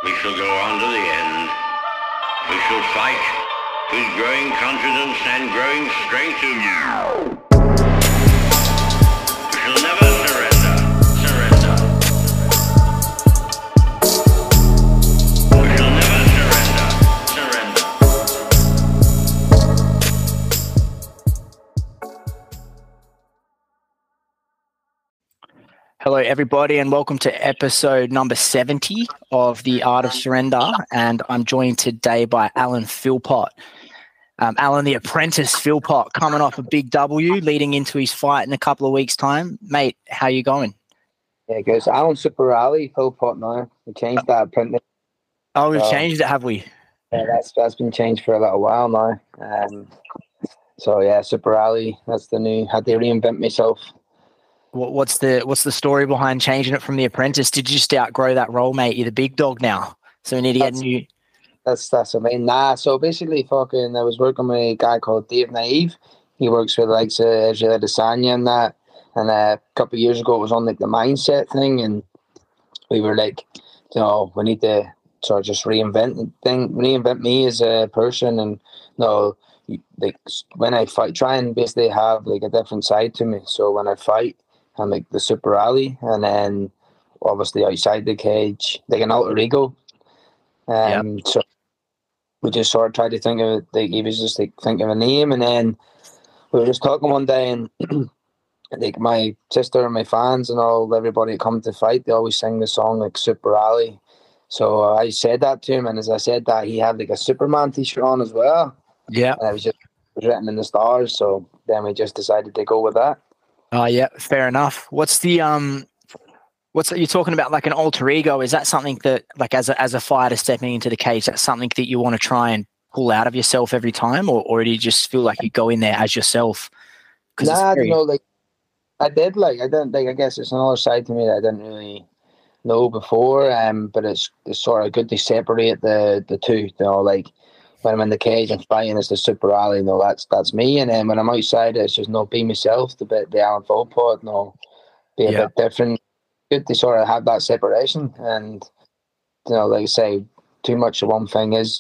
We shall go on to the end. We shall fight with growing confidence and growing strength. We shall never surrender. We shall never surrender. Hello, everybody, and welcome to episode number 70 of The Art of Surrender. And I'm joined today by Alan Philpott. Alan, the apprentice Philpott, coming off a big W, leading into his fight in a couple of weeks' time. Mate, how you going? Yeah, good. So Alan Super Rally, Philpott now. We changed that apprentice. Oh, we've changed it, have we? Yeah, that's been changed for a little while now. So yeah, Super Rally. That's the new. Had to reinvent myself. What's the story behind changing it from the apprentice? Did you just outgrow that role, mate? You're the big dog now, so we need to get new. That's what I mean. Nah, so basically, I was working with a guy called Dave Naive. He works with the likes of Israel Adesanya and that. And a couple of years ago, it was on like the mindset thing, and we were like, we need to sort of just reinvent me as a person, and like when I fight, try and basically have like a different side to me. So when I fight, I'm like the Super Rally, and then obviously outside the cage, like an alter ego. So we just sort of tried to think of it, like he was just like thinking of a name, and then we were just talking one day, and like my sister and my fans and everybody that come to fight, they always sing the song like Super Rally. So I said that to him, and as I said that, he had like a Superman t-shirt on as well. Yeah, and it was written in the stars. So then we just decided to go with that. Oh, yeah, fair enough. What's you're talking about, like an alter ego? Is that something that, like, as a fighter stepping into the cage, that's something that you want to try and pull out of yourself every time, or do you just feel like you go in there as yourself? I don't know. Like I didn't. Like I guess it's another side to me that I didn't really know before. But it's sort of good to separate the two. Like when I'm in the cage and fighting, it's the Super Rally. That's me. And then when I'm outside, it's just be myself. The Alan Philpott. Be a bit different. Good to sort of have that separation. And like I say, too much of one thing is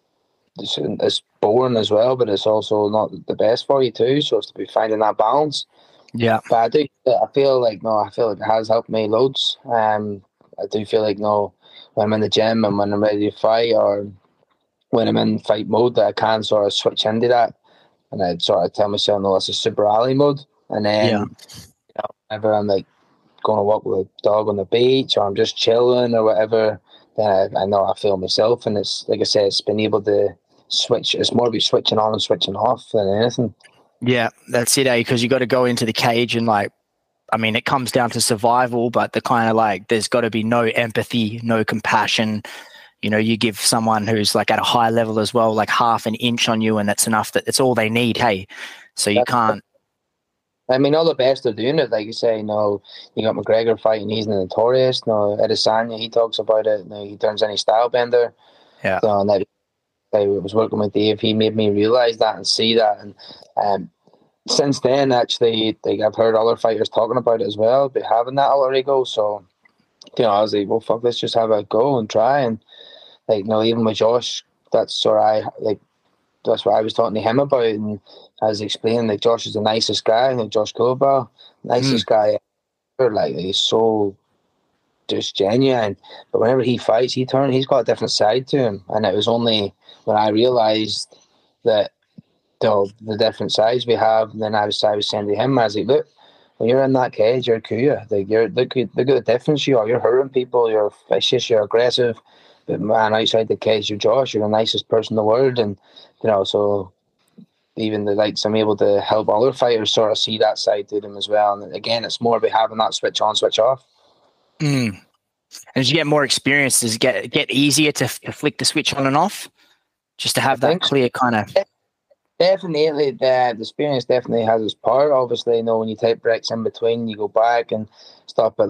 it's boring as well, but it's also not the best for you too. So it's to be finding that balance. Yeah, but I feel like it has helped me loads. I do feel like when I'm in the gym and when I'm ready to fight, or when I'm in fight mode, that I can sort of switch into that, and I sort of tell myself, no, it's a Super Rally mode. And then whenever I'm like going to walk with a dog on the beach, or I'm just chilling or whatever, then I know I feel myself. And it's like I said, it's been able to switch. It's more about switching on and switching off than anything. Yeah, that's it, because you got to go into the cage and it comes down to survival, but the kind of there's got to be no empathy, no compassion. You give someone who's like at a high level as well, like half an inch on you, and that's enough. That it's all they need. Hey, so you can't. I mean, all the best are doing it. Like you say, you got McGregor fighting, he's notorious. Adesanya, he talks about it. He turns any style bender. Yeah. And I was working with Dave. He made me realize that and see that. And since then, actually, I've heard other fighters talking about it as well, about having that alter ego. So, I was like, well, fuck, let's just have a go and try. And even with Josh, that's what I was talking to him about, and I was explaining Josh is the nicest guy, Josh Kulabal, nicest guy ever. He's so just genuine. But whenever he fights, he's got a different side to him. And it was only when I realised that the different sides we have, and then I was saying to him, I was like, look, when you're in that cage, you're Kuya. Look at the difference you are. You're hurting people, you're vicious, you're aggressive. But man, outside the cage, you're Josh. You're the nicest person in the world, and so even I'm able to help other fighters sort of see that side to them as well. And again, it's more about having that switch on, switch off. And as you get more experience, does it get easier to flick the switch on and off, just to have that clear kind of? Definitely, the experience definitely has its part. Obviously, when you take breaks in between, you go back and stuff. But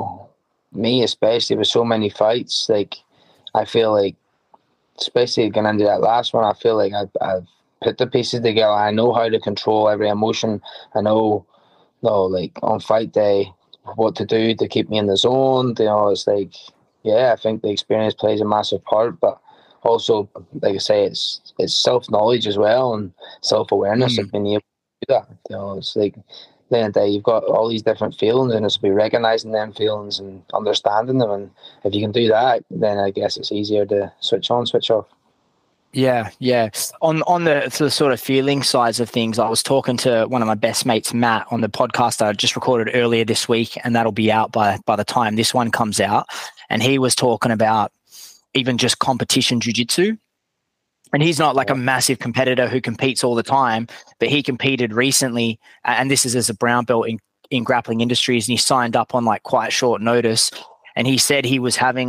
me especially with so many fights, I feel like, especially going into that last one, I feel like I've put the pieces together. I know how to control every emotion. I know, on fight day, what to do to keep me in the zone. It's yeah, I think the experience plays a massive part, but also, like I say, it's self knowledge as well and self awareness of being able to do that. It's like then and day you've got all these different feelings, and it's be recognizing them feelings and understanding them. And if you can do that, then I guess it's easier to switch on, switch off. Yeah, yeah. On the sort of feeling sides of things, I was talking to one of my best mates, Matt, on the podcast I just recorded earlier this week, and that'll be out by the time this one comes out. And he was talking about even just competition jiu-jitsu. And he's not like a massive competitor who competes all the time, but he competed recently, and this is as a brown belt in Grappling Industries, and he signed up on like quite short notice. And he said he was having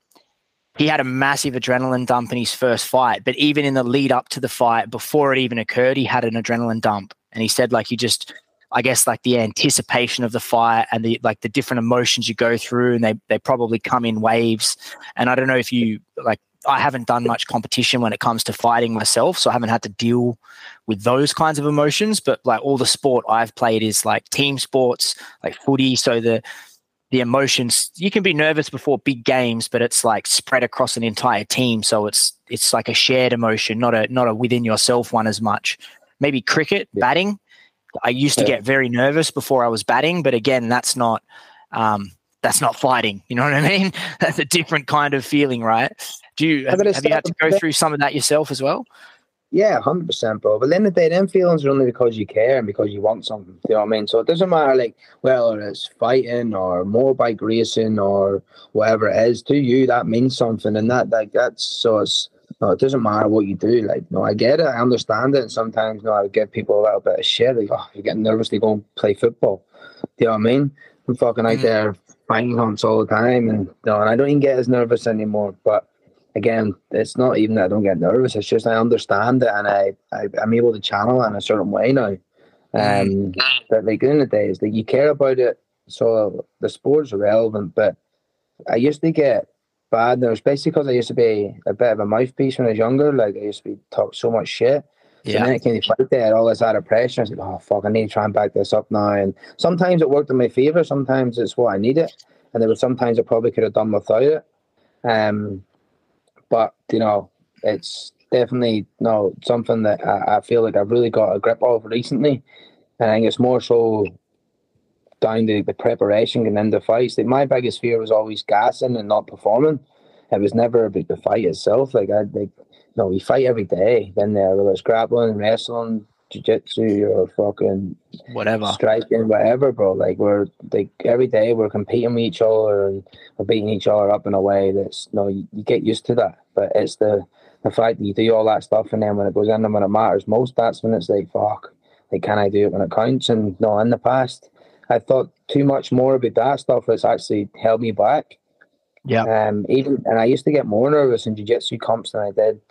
he had a massive adrenaline dump in his first fight, but even in the lead up to the fight, before it even occurred, he had an adrenaline dump. And he said, like, I guess like the anticipation of the fight and the different emotions you go through, and they probably come in waves. And I don't know if you I haven't done much competition when it comes to fighting myself, so I haven't had to deal with those kinds of emotions. But like all the sport I've played is like team sports, like footy. So the emotions, you can be nervous before big games, but it's like spread across an entire team. So it's like a shared emotion, not a within yourself one as much. Maybe cricket, batting. I used to get very nervous before I was batting, but again, that's not fighting. You know what I mean? That's a different kind of feeling, right? Have you had to go through some of that yourself as well? Yeah, 100%, bro. But at the end of the day, them feelings are only because you care and because you want something. You know what I mean? So it doesn't matter, like, whether it's fighting or motorbike racing or whatever it is. To you, that means something, and that's so it's. No, it doesn't matter what you do. Like, no, I get it. I understand it. And sometimes, I would give people a little bit of shit. Like, oh, you're getting nervous to go and play football. Do you know what I mean? I'm fucking out there fighting hunts all the time, and and I don't even get as nervous anymore. But again, it's not even that I don't get nervous. It's just I understand it, and I'm able to channel it in a certain way now. But like in the days, like you care about it, so the sport's irrelevant. But I used to get bad nerves, basically because I used to be a bit of a mouthpiece when I was younger. Like I used to be talk so much shit. So then it came to fight there, all this added pressure. I was like, oh fuck, I need to try and back this up now. And sometimes it worked in my favour, sometimes it's what I needed. And there were sometimes I probably could have done without it. But it's definitely something that I feel like I've really got a grip of recently. And I think it's more so down to the preparation and into fights. Like my biggest fear was always gassing and not performing. It was never about the fight itself. We fight every day. Then whether it's grappling, wrestling, jiu-jitsu, or fucking whatever, striking, whatever, bro. Like we're like every day we're competing with each other and we're beating each other up in a way that's you get used to that. But it's the fact that you do all that stuff, and then when it goes in and when it matters most, that's when it's like, fuck, like, can I do it when it counts? And in the past I thought too much more about that stuff. It's actually held me back. Yeah. And I used to get more nervous in jiu-jitsu comps than I did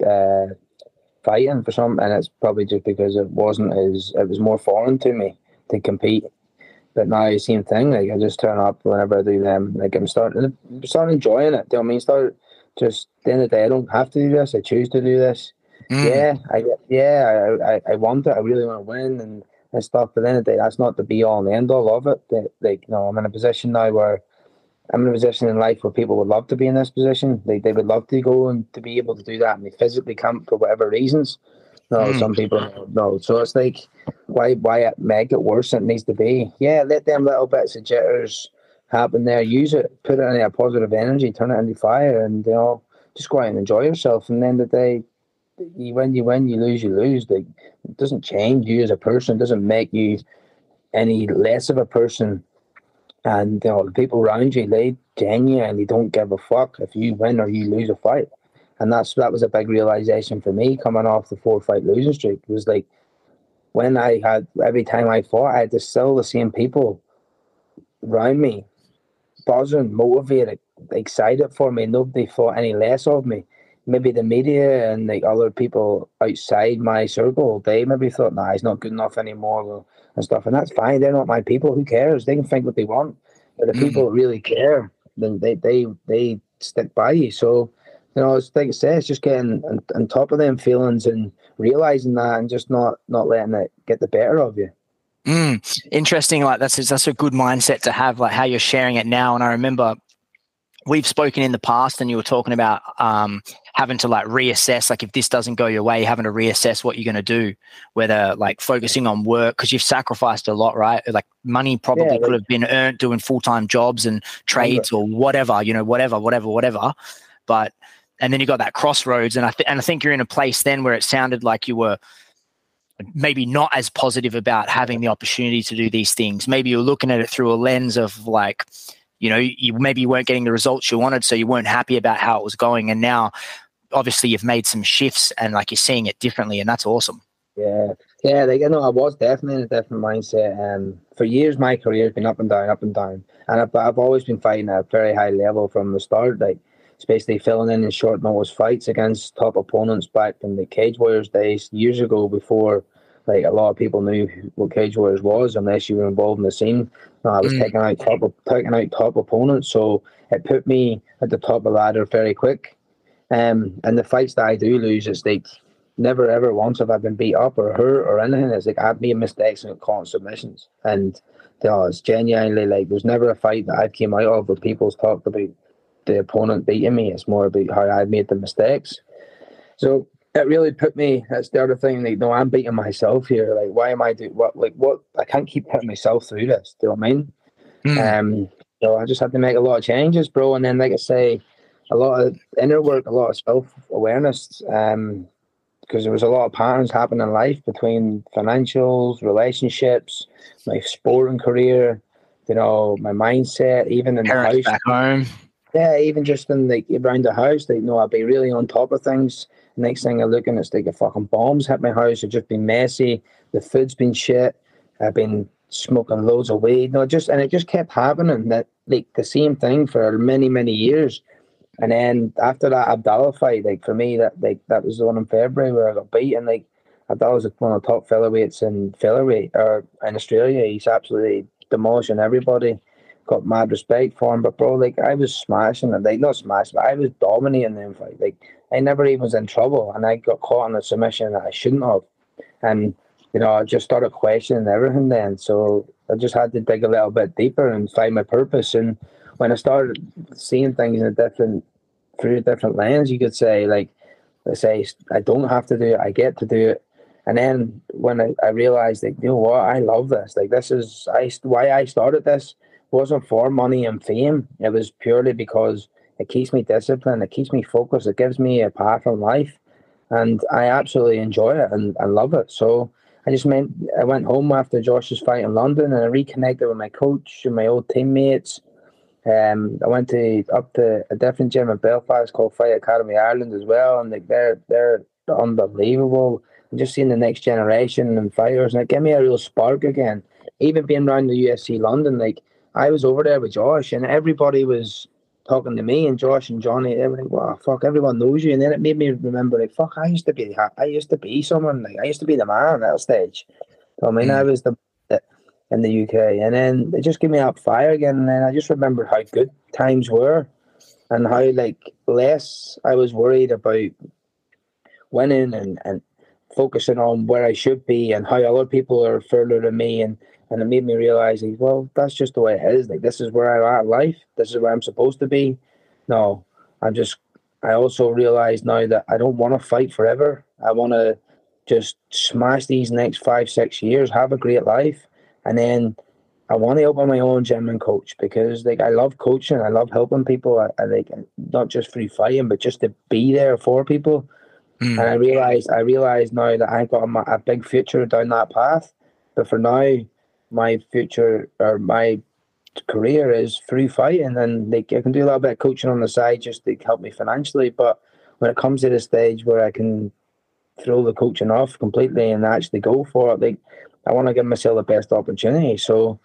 fighting for some, and it's probably just because it was more foreign to me to compete. But now the same thing. Like I just turn up whenever I do them. Like I'm starting enjoying it. Do you know what I mean? Start just at the end of the day. I don't have to do this. I choose to do this. I want it. I really want to win and stuff. But at the end of the day, that's not the be all and the end all of it. I'm in a position now where I'm in a position in life where people would love to be in this position. They would love to go and to be able to do that, and they physically can't for whatever reasons. Some people no. So it's like, why make it worse than it needs to be? Yeah, let them little bits of jitters happen there. Use it, put it in a positive energy, turn it into fire, and just go out and enjoy yourself. And then the day, you win, you lose, you lose. Like, it doesn't change you as a person. It doesn't make you any less of a person. And the people around you, they genuinely don't give a fuck if you win or you lose a fight. And that was a big realization for me coming off the 4-fight losing streak. It was like when every time I fought, I had to still the same people around me, buzzing, motivated, excited for me. Nobody thought any less of me. Maybe the media and like other people outside my circle, they maybe thought, nah, he's not good enough anymore and stuff. And that's fine. They're not my people. Who cares? They can think what they want. But the people that really care, then they stick by you. So, it's like I say, it's just getting on top of them feelings and realizing that, and just not letting it get the better of you. Interesting. Like that's a good mindset to have, like how you're sharing it now. And I remember we've spoken in the past, and you were talking about having to like reassess, like if this doesn't go your way, having to reassess what you're going to do, whether like focusing on work, because you've sacrificed a lot, right? Like money probably could have been earned doing full-time jobs and trades or whatever, whatever. But, and then you got that crossroads, and I think you're in a place then where it sounded like you were maybe not as positive about having the opportunity to do these things. Maybe you're looking at it through a lens of like, you weren't getting the results you wanted, so you weren't happy about how it was going. And now, obviously, you've made some shifts, and like you're seeing it differently, and that's awesome. Yeah. Like I was definitely in a different mindset. For years, my career has been up and down, and I've always been fighting at a very high level from the start. Like, it's basically filling in short notice fights against top opponents back in the Cage Warriors days, years ago, before like a lot of people knew what Cage Warriors was, unless you were involved in the scene. I was taking out top opponents, so it put me at the top of the ladder very quick. And the fights that I do lose, it's like never ever once have I been beat up or hurt or anything. It's like I've made mistakes and caught submissions, and it's genuinely like there's never a fight that I came out of where people's talked about the opponent beating me. It's more about how I made the mistakes. So it really put me, that's the other thing, like, no, I'm beating myself here. Like, why am I doing what? I can't keep putting myself through this. Do you know what I mean? So I just had to make a lot of changes, bro. And then, like I say, a lot of inner work, a lot of self-awareness, because there was a lot of patterns happening in life between financials, relationships, my sporting career, my mindset, even in Parents the house. Back home. Yeah, even just in around the house, I'd be really on top of things. Next thing I look and it's like a fucking bombs hit my house. It's just been messy. The food's been shit. I've been smoking loads of weed. And it just kept happening. That like the same thing for many, many years. And then after that Abdallah fight, for me, that was the one in February where I got beaten. Abdallah was one of the top featherweights in featherweight or in Australia. He's absolutely demolishing everybody. Got mad respect for him, but bro, I was smashing it. Not smashing, but I was dominating them fight. I never even was in trouble, and I got caught in a submission that I shouldn't have. And I just started questioning everything then. So I just had to dig a little bit deeper and find my purpose. And when I started seeing things through a different lens, you could say, let's say I don't have to do it, I get to do it. And then when I realized, you know what, I love this. This is why I started this. Wasn't for money and fame. It was purely because it keeps me disciplined, it keeps me focused, it gives me a path in life, and I absolutely enjoy it and love it. So I went home after Josh's fight in London, and I reconnected with my coach and my old teammates. I went up to a different gym in Belfast called Fight Academy Ireland as well, and they're unbelievable. And just seeing the next generation and fighters, and it gave me a real spark again. Even being around the UFC London, I was over there with Josh, and everybody was talking to me, and Josh and Johnny. They were like, "Wow, fuck! Everyone knows you." And then it made me remember, fuck! I used to be someone. I used to be the man at that stage. I mean, I was the in the UK, and then it just gave me that fire again. And then I just remembered how good times were, and how less I was worried about winning and focusing on where I should be and how other people are further than me. And it made me realize, well, that's just the way it is. This is where I'm at in life. This is where I'm supposed to be. No, I also realize now that I don't want to fight forever. I want to just smash these next 5-6 years, have a great life. And then I want to open my own gym and coach, because I love coaching. I love helping people. I not just through fighting, but just to be there for people. And I realize now that I got a big future down that path. But for now, my future or my career is through fighting, and I can do a little bit of coaching on the side just to help me financially. But when it comes to the stage where I can throw the coaching off completely and actually go for it, I want to give myself the best opportunity. So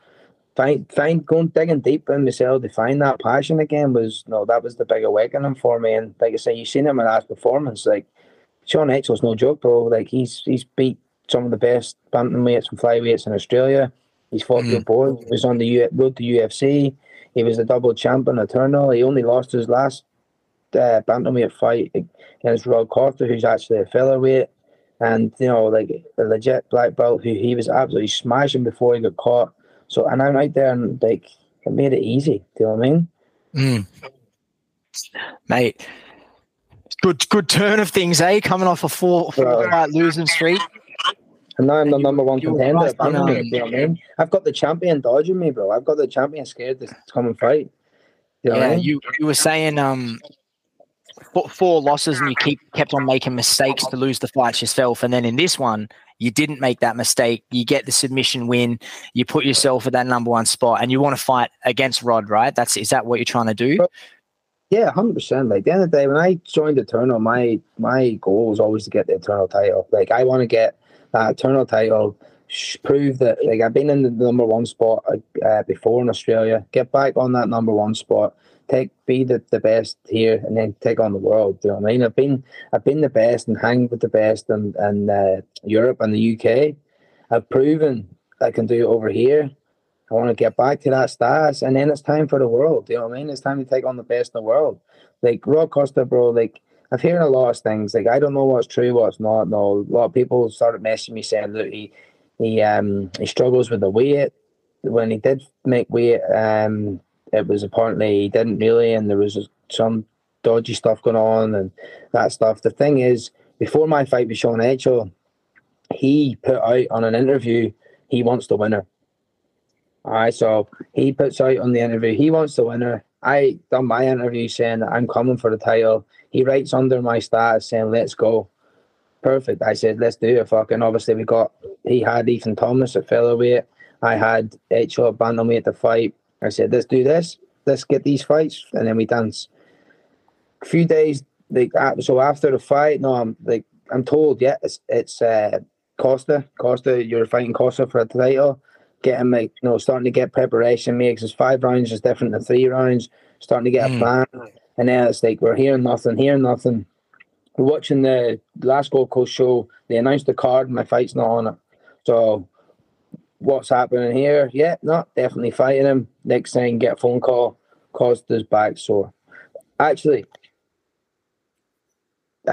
going digging deep in myself to find that passion again that was the big awakening for me. And like I say, you've seen him in my last performance. Sean Exel's no joke, bro. He's beat some of the best bantamweights and flyweights in Australia. He's fought the board. He was on the road to UFC. He was the double champion eternal. He only lost his last bantamweight fight against Rod Cotter, who's actually a featherweight, and a legit black belt who he was absolutely smashing before he got caught. So, and I'm out there and it made it easy. Do you know what I mean? Mate, good turn of things, eh? Coming off a four fight losing streak. And now I'm the number one contender. You know what I mean? I've got the champion dodging me, bro. I've got the champion scared to come and fight. You know what I mean? You were saying 4 losses and you kept on making mistakes to lose the fights yourself, and then in this one you didn't make that mistake. You get the submission win. You put yourself at that number 1 spot, and you want to fight against Rod, right? Is that what you're trying to do? Yeah, 100%. Like, at the end of the day, when I joined Eternal, my goal was always to get the Eternal title. Like, I want to get that Eternal title, prove that, like, I've been in the number 1 spot before in Australia, get back on that number 1 spot, be the best here, and then take on the world. Do you know what I mean? I've been the best and hanged with the best in Europe and the UK. I've proven I can do it over here. I want to get back to that status, and then it's time for the world. Do you know what I mean? It's time to take on the best in the world. Like, Rod Costa, bro, like, I've heard a lot of things. Like, I don't know what's true, what's not. No, a lot of people started messaging me saying that he struggles with the weight. When he did make weight, it was apparently he didn't really, and there was some dodgy stuff going on and that stuff. The thing is, before my fight with Sean Etchell, he put out on an interview he wants the winner. All right, so he puts out on the interview he wants the winner. I done my interview saying that I'm coming for the title. He writes under my status saying, let's go. Perfect. I said, let's do it. Fucking obviously he had Ethan Thomas at featherweight. I had Etchell at bantamweight to fight. I said, let's do this. Let's get these fights, and then we dance. A few days, so after the fight, I'm told, yeah, it's Costa. Costa, you're fighting Costa for a title. Getting starting to get preparation made, because 5 rounds is different than 3 rounds. Starting to get a plan, and then it's like we're hearing nothing. We're watching the last Gold Coast show. They announced the card, and my fight's not on it. So what's happening here? Yeah, not definitely fighting him. Next thing, get a phone call. Costa's back sore. Actually, I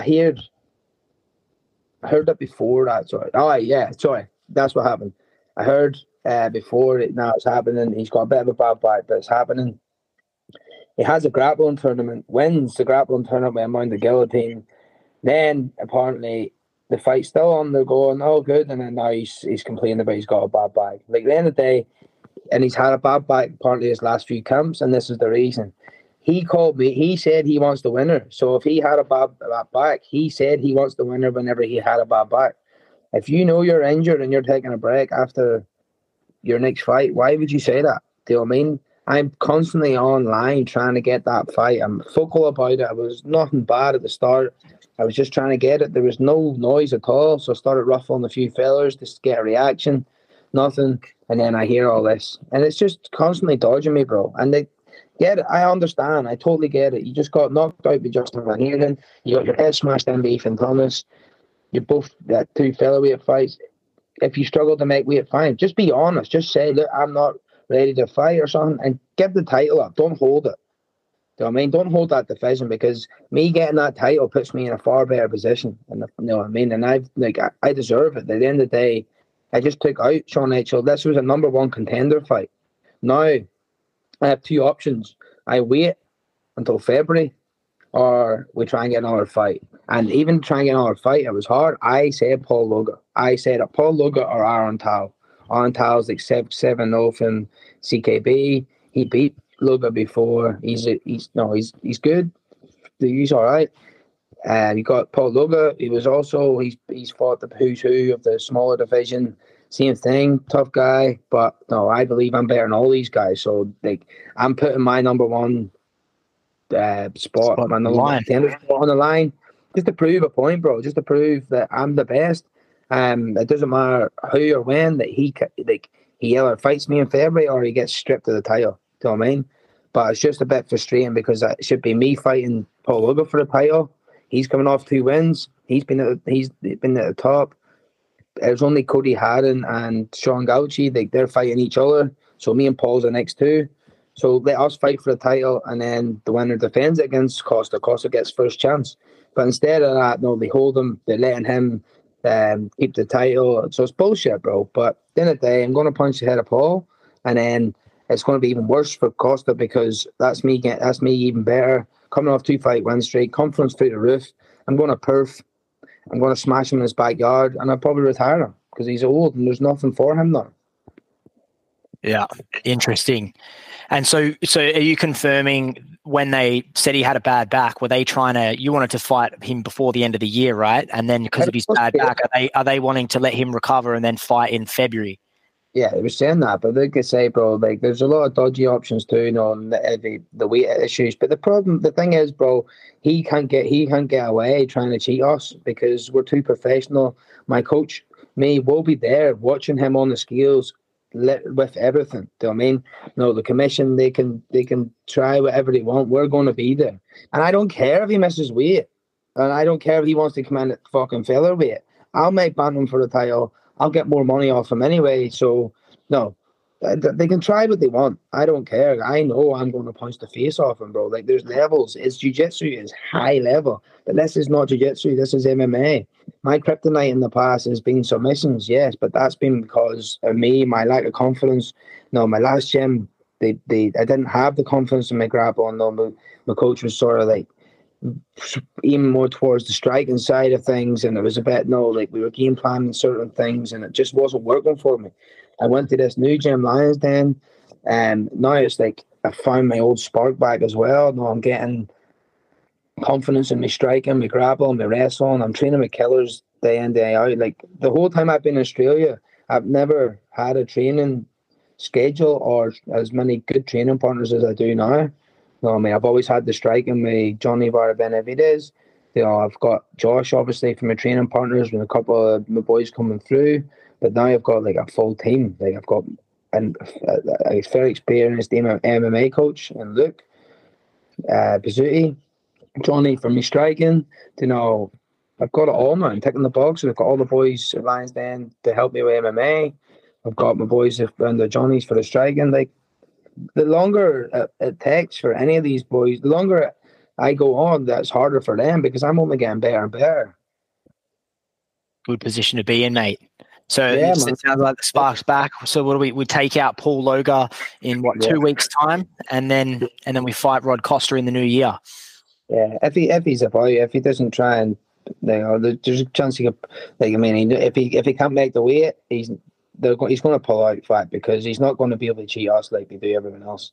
heard that before that. Sorry. Oh yeah, sorry. That's what happened. I heard before it. Now it's happening. He's got a bit of a bad back, but it's happening. He has a grappling tournament. Wins the grappling tournament with Amanda Guillotine. Then apparently the fight's still on. They're going, oh good, and then now he's complaining about he's got a bad back. Like, at the end of the day, and he's had a bad back apparently his last few camps, and this is the reason. He called me. He said he wants the winner. So if he had a bad back, he said he wants the winner whenever he had a bad back. If you know you're injured and you're taking a break after your next fight, why would you say that? Do you know what I mean? I'm constantly online trying to get that fight. I'm vocal about it. It was nothing bad at the start. I was just trying to get it. There was no noise at all. So I started ruffling a few feathers just to get a reaction. Nothing. And then I hear all this. And it's just constantly dodging me, bro. And they get it. I understand. I totally get it. You just got knocked out by Justin Van Heerden. You got your head smashed in by Ethan Thomas. You both got 2 featherweight fights. If you struggle to make weight, fine. Just be honest. Just say, look, I'm not ready to fight or something, and give the title up. Don't hold it. Do you know what I mean? Don't hold that division, because me getting that title puts me in a far better position. And you know what I mean? And I deserve it. At the end of the day, I just took out Sean Etchell. This was a number 1 contender fight. Now I have 2 options. I wait until February, or we try and get another fight. And even trying to get another fight, it was hard. I said Paul Luga. I said Paul Luga or Aaron Tal. Aaron Tal's like 7-0 from CKB. He beat Luga before. He's good. He's all right. And you got Paul Luga. He was also he's fought the who's who of the smaller division. Same thing, tough guy. But no, I believe I'm better than all these guys. So like, I'm putting my number 1 spot, my number 1 contender spot on the line, just to prove a point, bro. Just to prove that I'm the best. It doesn't matter who or when that he either fights me in February or he gets stripped of the title. Do you know what I mean? But it's just a bit frustrating, because it should be me fighting Paul Luga for the title. He's coming off 2 wins. He's been at the top. It was only Cody Haddon and Sean Gauchi. They're fighting each other. So me and Paul's the next 2. So let us fight for the title, and then the winner defends it against Costa. Costa gets first chance. But instead of that, no, they hold him. They're letting him keep the title. So it's bullshit, bro. But at the end of the day, I'm going to punch the head of Paul, and then it's going to be even worse for Costa, because that's me even better. coming off 2-fight win streak, confidence through the roof. I'm going to Perth. I'm going to smash him in his backyard, and I'll probably retire him because he's old and there's nothing for him now. Yeah, interesting. And so are you confirming when they said he had a bad back, were they trying to, you wanted to fight him before the end of the year, right? And then because of his bad back, are they wanting to let him recover and then fight in February? Yeah, they were saying that, but they could say, bro, like there's a lot of dodgy options too, you know, and the weight issues. But the thing is, bro, he can't get away trying to cheat us because we're too professional. My coach, me, will be there watching him on the scales with everything. Do you know what I mean? No, the commission, they can try whatever they want. We're going to be there, and I don't care if he misses weight, and I don't care if he wants to come in at fucking featherweight. I'll make bantam for the title. I'll get more money off him anyway. So, no, they can try what they want. I don't care. I know I'm going to punch the face off him, bro. Like, there's levels. It's jiu-jitsu is high level. But this is not jiu-jitsu. This is MMA. My kryptonite in the past has been submissions, yes, but that's been because of me, my lack of confidence. No, my last gym, I didn't have the confidence in my grappling. No, my coach was sort of like, even more towards the striking side of things, and it was a bit we were game planning certain things and it just wasn't working for me. I went to this new gym, Lions Den, and now it's like I found my old spark back as well. Now I'm getting confidence in my striking, my grappling, my wrestling. I'm training with killers day in, day out. Like the whole time I've been in Australia, I've never had a training schedule or as many good training partners as I do now. I mean, I've always had the striking with Johnny Vara Benavides. You know, I've got Josh, obviously, from my training partners, with a couple of my boys coming through. But now I've got like a full team. Like I've got a very experienced MMA coach and Luke Pizzuti, Johnny from me striking. You know, I've got it all now. I'm ticking the box. I've got all the boys at Lions Den to help me with MMA. I've got my boys and the Johnnies for the striking. Like, the longer it takes for any of these boys, the longer I go on, that's harder for them because I'm only getting better and better. Good position to be in, mate. So yeah, it sounds like the spark's back. So what do we take out Paul Loga in 2 weeks' time, and then we fight Rod Costa in the new year. Yeah, if he's about, if he doesn't try and there's a chance he could. Like, I mean, if he can't make the weight, he's going to pull out flat because he's not going to be able to cheat us like they do everyone else.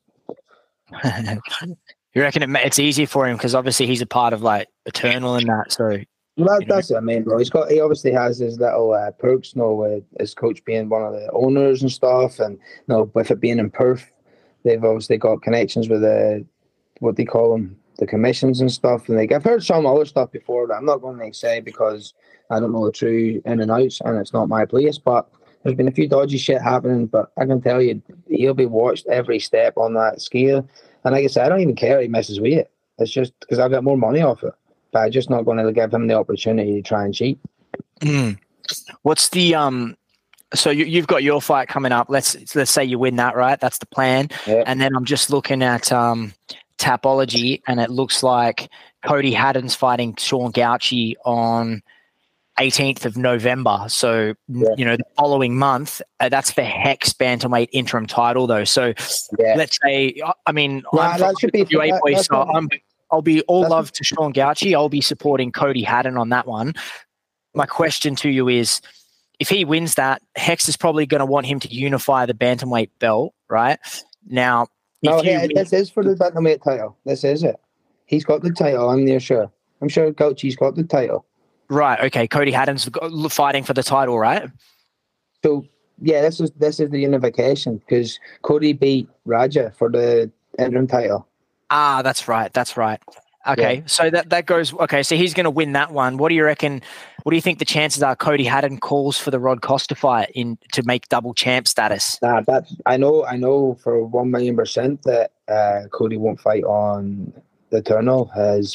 You reckon it's easier for him because obviously he's a part of like Eternal and that. So that's what I mean, bro. He obviously has his little perks, with his coach being one of the owners and stuff, and with it being in Perth, they've obviously got connections with what they call them, the commissions and stuff. And like I've heard some other stuff before that I'm not going to say because I don't know the true in and outs, and it's not my place, but. There's been a few dodgy shit happening, but I can tell you, he'll be watched every step on that scale. And like I said, I don't even care if he misses weight. It's just because I'll get more money off it. But I'm just not going to give him the opportunity to try and cheat. What's the So you've got your fight coming up. Let's say you win that, right? That's the plan. Yep. And then I'm just looking at Tapology, and it looks like Cody Haddon's fighting Sean Gauci on 18th of November. So, the following month, that's the Hex Bantamweight interim title, though. So, let's say, I mean, that should be UA boy, so I'll be all love to Sean Gauci. I'll be supporting Cody Haddon on that one. My question to you is, if he wins that, Hex is probably going to want him to unify the Bantamweight belt, right? Now, this is for the Bantamweight title. This is it. He's got the title, I'm near sure. I'm sure Gauci's got the title. Right. Okay. Cody Haddon's fighting for the title, right? So this is the unification because Cody beat Raja for the interim title. Ah, that's right. That's right. Okay. So that goes. Okay. So he's going to win that one. What do you reckon? What do you think the chances are Cody Haddon calls for the Rod Costa fight to make double champ status? I know for 1,000,000% that Cody won't fight on the Eternal.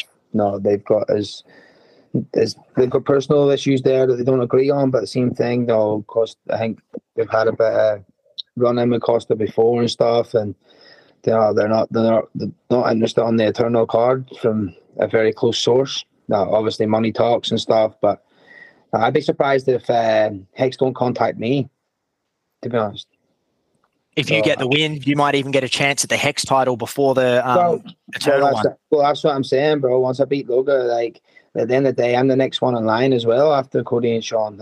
They've got personal issues there that they don't agree on, but the same thing, I think they've had a bit of run-in with Costa before and stuff, and they're not interested on the Eternal card from a very close source. Now, obviously, money talks and stuff, but I'd be surprised if Hex don't contact me, to be honest. if you get the win, you might even get a chance at the Hex title before the Eternal one. That's what I'm saying, bro. Once I beat Luger, like at the end of the day, I'm the next one in line as well after Cody and Sean.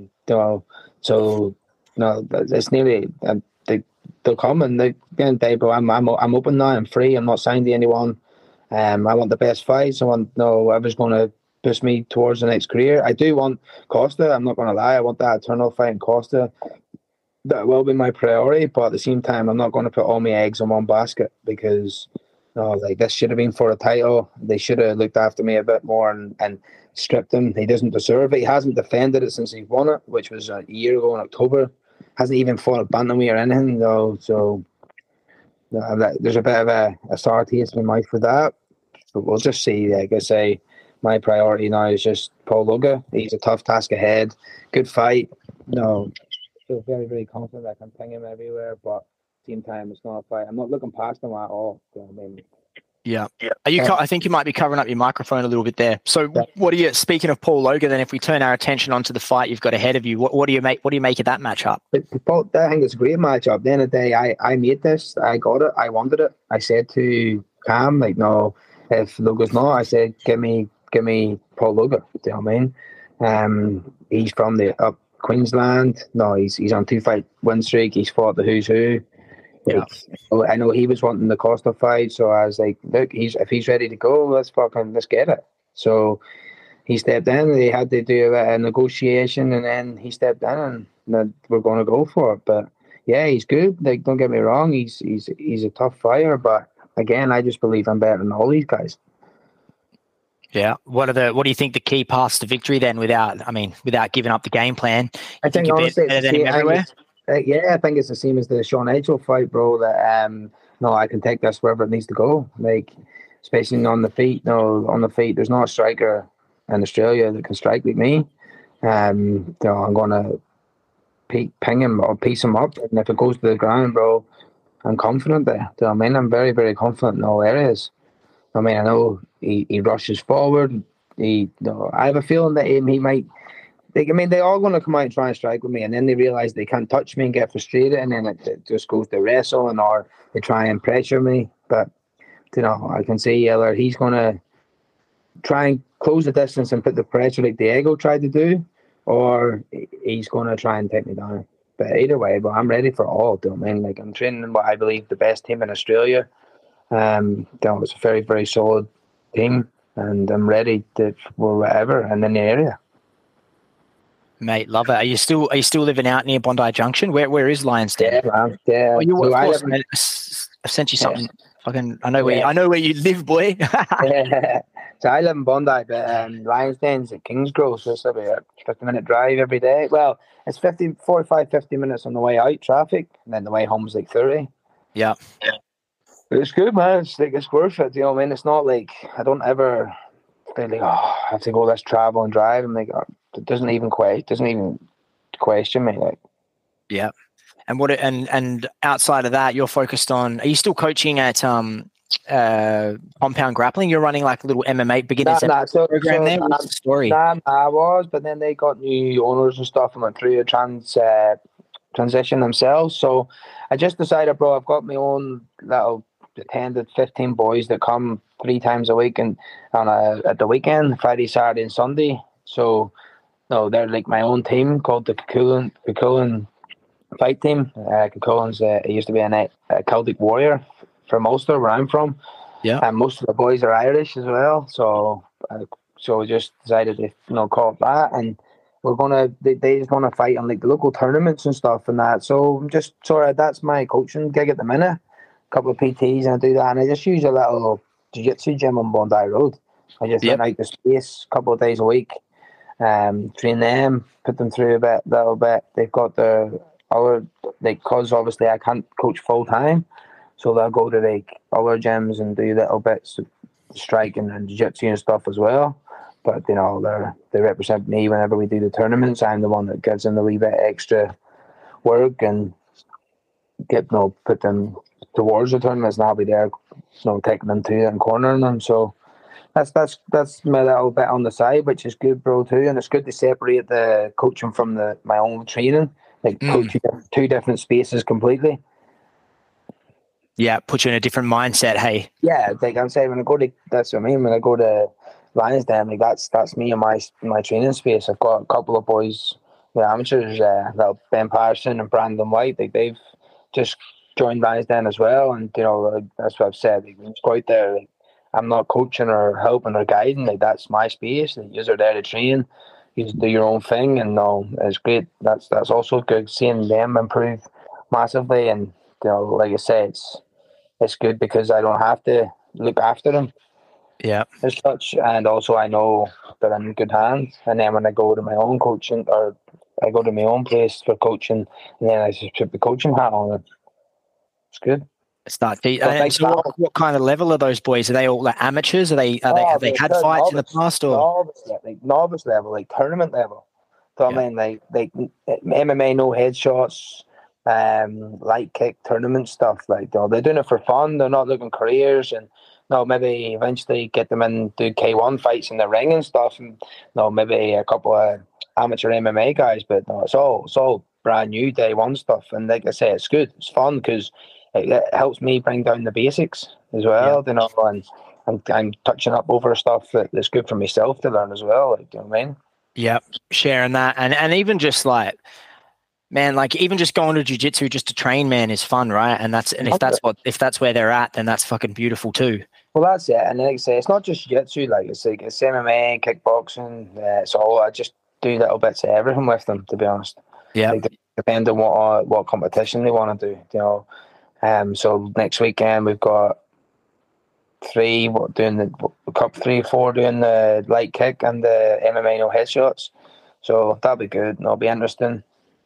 So no, it's nearly they'll come, and at the end of the day, bro, I'm open now. I'm free. I'm not signed to anyone. I want the best fights. I want whoever's going to push me towards the next career. I do want Costa. I'm not going to lie. I want that Eternal fight in Costa. That will be my priority, but at the same time, I'm not going to put all my eggs in one basket because, this should have been for a title. They should have looked after me a bit more and stripped him. He doesn't deserve it. He hasn't defended it since he won it, which was a year ago in October. Hasn't even fought a bantamweight or anything, though. So there's a bit of a sour taste in my mouth for that. But we'll just see. Like I say, my priority now is just Paul Luger. He's a tough task ahead. Good fight. I feel very, very confident I can ping him everywhere, but at the same time, it's not a fight. I'm not looking past him at all. You know what I mean? Yeah. I think you might be covering up your microphone a little bit there. So, what do you? Speaking of Paul Luger, then if we turn our attention onto the fight you've got ahead of you, what do you make? What do you make of that matchup? I think it's a great matchup. At the end of the day, I made this. I got it. I wanted it. I said to Cam, no, if Luger's not, I said, give me Paul Luger. Do you know what I mean? He's from up Queensland. No, he's on 2-fight win streak. He's fought the who's who. I know he was wanting the Costa fight, so I was like, look, if he's ready to go, let's get it. So he stepped in. They had to do a negotiation, and then he stepped in, and then we're going to go for it. But yeah, he's good. Like, don't get me wrong, he's a tough fighter. But again, I just believe I'm better than all these guys. Yeah. What do you think the key paths to victory then? Without giving up the game plan, I think honestly, I think it's the same as the Sean Edgell fight, bro. That I can take this wherever it needs to go. Like, especially on the feet. On the feet, there's not a striker in Australia that can strike like me. I'm gonna ping him or piece him up, and if it goes to the ground, bro, I'm confident there. Do you know what I mean? I'm very, very confident in all areas. I mean, I know he rushes forward. I have a feeling that he might. They're all going to come out and try and strike with me, and then they realise they can't touch me and get frustrated, and then it just goes to wrestling, or they try and pressure me. But I can see either he's going to try and close the distance and put the pressure like Diego tried to do, or he's going to try and take me down. But either way, I'm ready for all. Do you know what I mean? Like, I'm training what I believe the best team in Australia. It's a very, very solid team, and I'm ready for whatever and in the area. Mate, love it. Are you still living out near Bondi Junction? Where is Lions Den? Yeah, man. Yeah. I've sent you something. I know where you live, boy. Yeah. So I live in Bondi, but Lions Den's at Kingsgrove, so it's about a 50-minute drive every day. Well, it's 50 minutes on the way out, traffic, and then the way home is like 30. Yeah. But it's good, man. It's worth it. You know what I mean? It's not like I don't ever feel like, I have to go this travel and drive. I'm like, it doesn't even question me. Like, yeah. And and outside of that, you're focused on. Are you still coaching at Compound Grappling? You're running like a little MMA beginners program there. What's the story? I was, but then they got new owners and stuff and went through a transition themselves. So I just decided, bro, I've got my own little 10 to 15 boys that come 3 times a week and at the weekend, Friday, Saturday, and Sunday. So they're like my own team called the Cuchulainn fight team. Cuchulainn's he used to be a Celtic warrior from Ulster, where I'm from. Yeah, and most of the boys are Irish as well. So we just decided to call it that, and we're gonna. They just want to fight on like the local tournaments and stuff and that. So I'm just that's my coaching gig at the minute. A couple of PTs and I do that, and I just use a little jiu-jitsu gym on Bondi Road. I just rent out the space a couple of days a week, train them, put them through a little bit. They've got the other, because obviously I can't coach full time, so they'll go to other gyms and do little bits of striking and jiu-jitsu and stuff as well. But they represent me whenever we do the tournaments. I'm the one that gives them a wee bit extra work and put them towards the tournaments, and I'll be there, taking them to it and cornering them. So that's my little bit on the side, which is good, bro, too. And it's good to separate the coaching from my own training, coaching 2 different spaces completely. Yeah, put you in a different mindset. Hey. Yeah, like I'm saying, when I go to, that's what I mean. When I go to Lansdowne, like that's me and my training space. I've got a couple of boys, the amateurs, that Ben Patterson and Brandon White. Like they've just joined Lansdowne as well, and that's what I've said. Like, when you go out there, like, I'm not coaching or helping or guiding. Like that's my space. Like, you're there to train. You do your own thing, and no, it's great. That's also good seeing them improve massively, and like I said, it's good because I don't have to look after them as such, and also I know that I'm in good hands. And then when I go to my own coaching, or I go to my own place for coaching, and then I just put the coaching hat on, it's good. So what kind of level are those boys? Are they all like amateurs? Have they had fights in the past, or novice level, like tournament level? So I mean, like MMA, no headshots, light kick tournament stuff. Like they're doing it for fun. They're not looking careers, and maybe eventually get them in, do K1 fights in the ring and stuff, and maybe a couple of amateur MMA guys. But no, it's all brand new day one stuff. And like I say, it's good. It's fun because it helps me bring down the basics as well. And I'm touching up over stuff that's good for myself to learn as well. Like, you know what I mean? Yeah, sharing that, and even just like, man, like even just going to jiu-jitsu just to train, man, is fun, right? And if that's where they're at, then that's fucking beautiful too. Well, that's it. And like I say, it's not just jiu-jitsu. Like it's MMA, kickboxing. It's all. I just do little bits of everything with them, to be honest. Yeah. Like, depending on what competition they want to do. So next weekend we've got 3 doing the cup 3-4 doing the light kick and the MMA no headshots. So that'll be good. And it'll be interesting.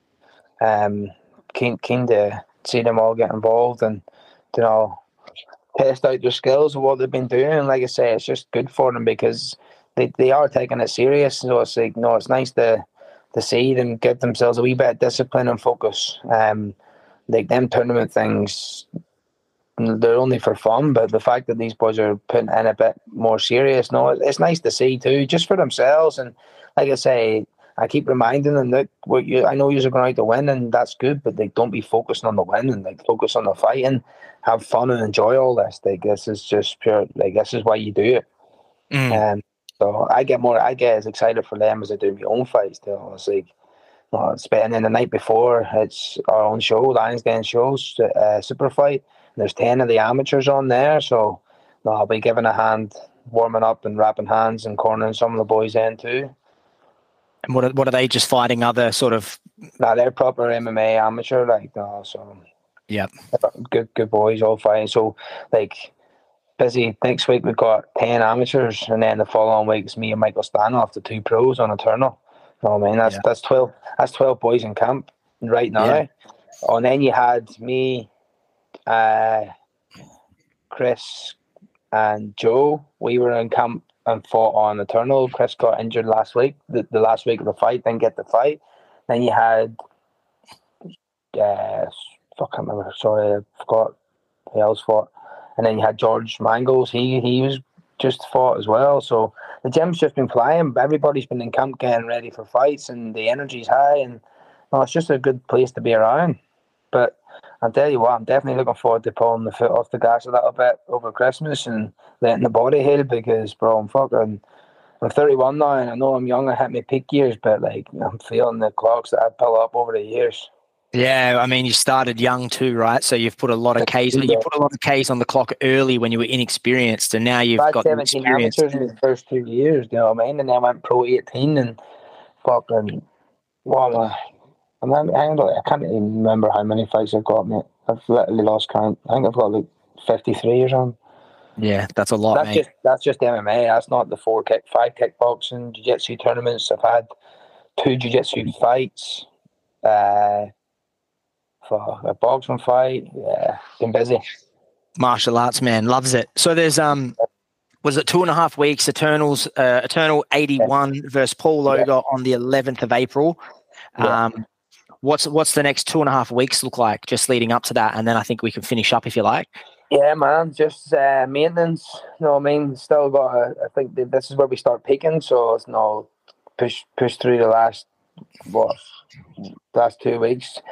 Keen to see them all get involved and test out their skills of what they've been doing. And like I say, it's just good for them because they are taking it serious. So it's like, it's nice to see them give themselves a wee bit of discipline and focus. Like them tournament things, they're only for fun, but the fact that these boys are putting in a bit more serious, it's nice to see too, just for themselves. And like I say, I keep reminding them that I know you're going out to win, and that's good, but like, don't be focusing on the win, and like focus on the fighting, have fun and enjoy all this. Like, this is just pure. Like, this is why you do it. So I get as excited for them as I do my own fights. It's like, and then the night before, it's our own show, Lansdowne shows, Super Fight. There's 10 of the amateurs on there, so I'll be giving a hand, warming up and wrapping hands and cornering some of the boys in too. And what are they just fighting other sort of? Nah, they're proper MMA amateur, so yeah, good boys all fighting. So like busy next week, we've got 10 amateurs, and then the following week it's me and Michael Stanoff, the 2 pros on Eternal. You know what I mean? That's 12. That's 12 boys in camp right now. Yeah. And then you had me, Chris, and Joe. We were in camp and fought on Eternal. Chris got injured last week. The last week of the fight, didn't get the fight. Then you had, I can't remember. Sorry, I forgot who else fought. And then you had George Mangles. He was just fought as well. So the gym's just been flying. Everybody's been in camp getting ready for fights, and the energy's high. And it's just a good place to be around. But I'll tell you what, I'm definitely looking forward to pulling the foot off the gas a little bit over Christmas and letting the body heal, because, bro, I'm 31 now, and I know I'm young. I hit my peak years, but like, I'm feeling the clocks that I pull up over the years. Yeah, I mean, you started young too, right? So you've put a lot of Ks. You put a lot of Ks on the clock early when you were inexperienced, and now you've got 17 amateurs in the first 2 years. You know what I mean? And then I went pro 18, and fucking I can't even remember how many fights I've got, mate. I've literally lost count. I think I've got like 53 or something. Yeah, that's a lot, mate. That's just MMA. That's not the 5 kickboxing, jiu-jitsu tournaments. I've had 2 jiu-jitsu fights. For a boxing fight, been busy. Martial arts, man, loves it. So there's was it 2.5 weeks? Eternal 81 versus Paul Logar on the 11th of April. What's the next 2.5 weeks look like? Just leading up to that, and then I think we can finish up if you like. Yeah, man, just maintenance. You know what I mean? Still got. I think this is where we start peaking. So it's push through the last 2 weeks.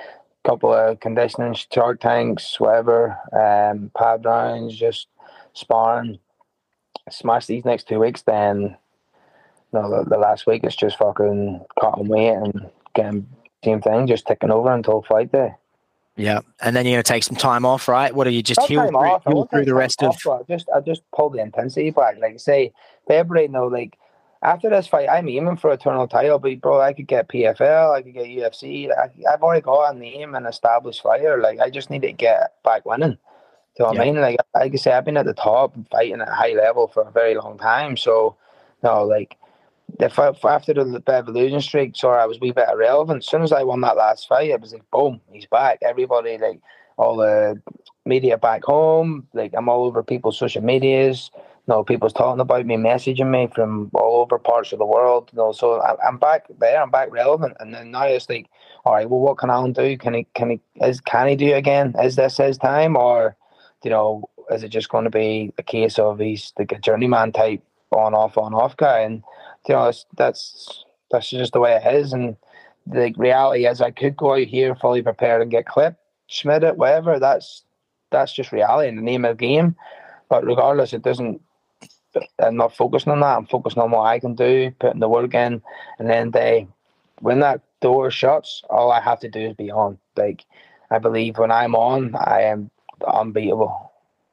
couple of conditioning, short tanks, whatever, pad rounds, just sparring. Smash these next 2 weeks, then the last week it's just fucking cutting weight and getting same thing, just ticking over until fight day. Yeah, and then you're gonna take some time off, right? What do you just Not heal time off. I through, won't through take the time rest off, of? but I just pull the intensity back. Like I say, February, like after this fight, I'm aiming for eternal title. But bro, I could get PFL, I could get UFC. I've already got a name and established fighter. Like I just need to get back winning. Do you know what I mean? Like I say, I've been at the top and fighting at a high level for a very long time. So, like after the bit of a losing streak, sorry, I was a wee bit irrelevant. As soon as I won that last fight, it was like, boom, he's back. Everybody, like all the media back home, like I'm all over people's social medias. People's talking about me, messaging me from all over parts of the world. So I'm back there. I'm back relevant. And then now it's like, all right, well, what can Alan do? Can he do it again? Is this his time, or is it just going to be a case of he's like a journeyman type on off guy? And that's just the way it is. And the reality is, I could go out here fully prepared and get clipped, schmid it, whatever. That's just reality in the name of the game. But regardless, it doesn't. I'm not focusing on that. I'm focusing on what I can do, putting the work in, and then when that door shuts, all I have to do is be on. Like I believe when I'm on, I am unbeatable.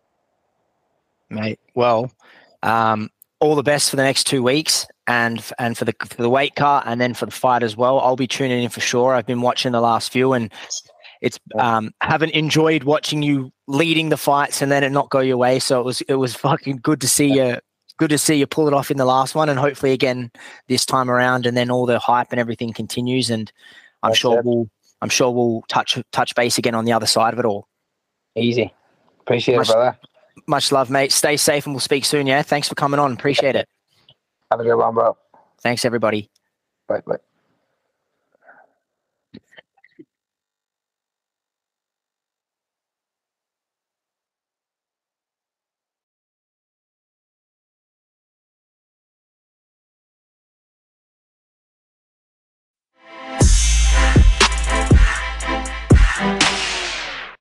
Mate, well, all the best for the next 2 weeks, and for the weight cut, and then for the fight as well. I'll be tuning in for sure. I've been watching the last few, and it's haven't enjoyed watching you leading the fights and then it not go your way. So it was fucking good to see you. Good to see you pull it off in the last one, and hopefully again this time around. And then all the hype and everything continues, and I'm sure we'll touch base again on the other side of it all. Easy, appreciate it, brother. Much love, mate. Stay safe, and we'll speak soon. Yeah, thanks for coming on. Appreciate it. Have a good one, bro. Thanks, everybody. Bye.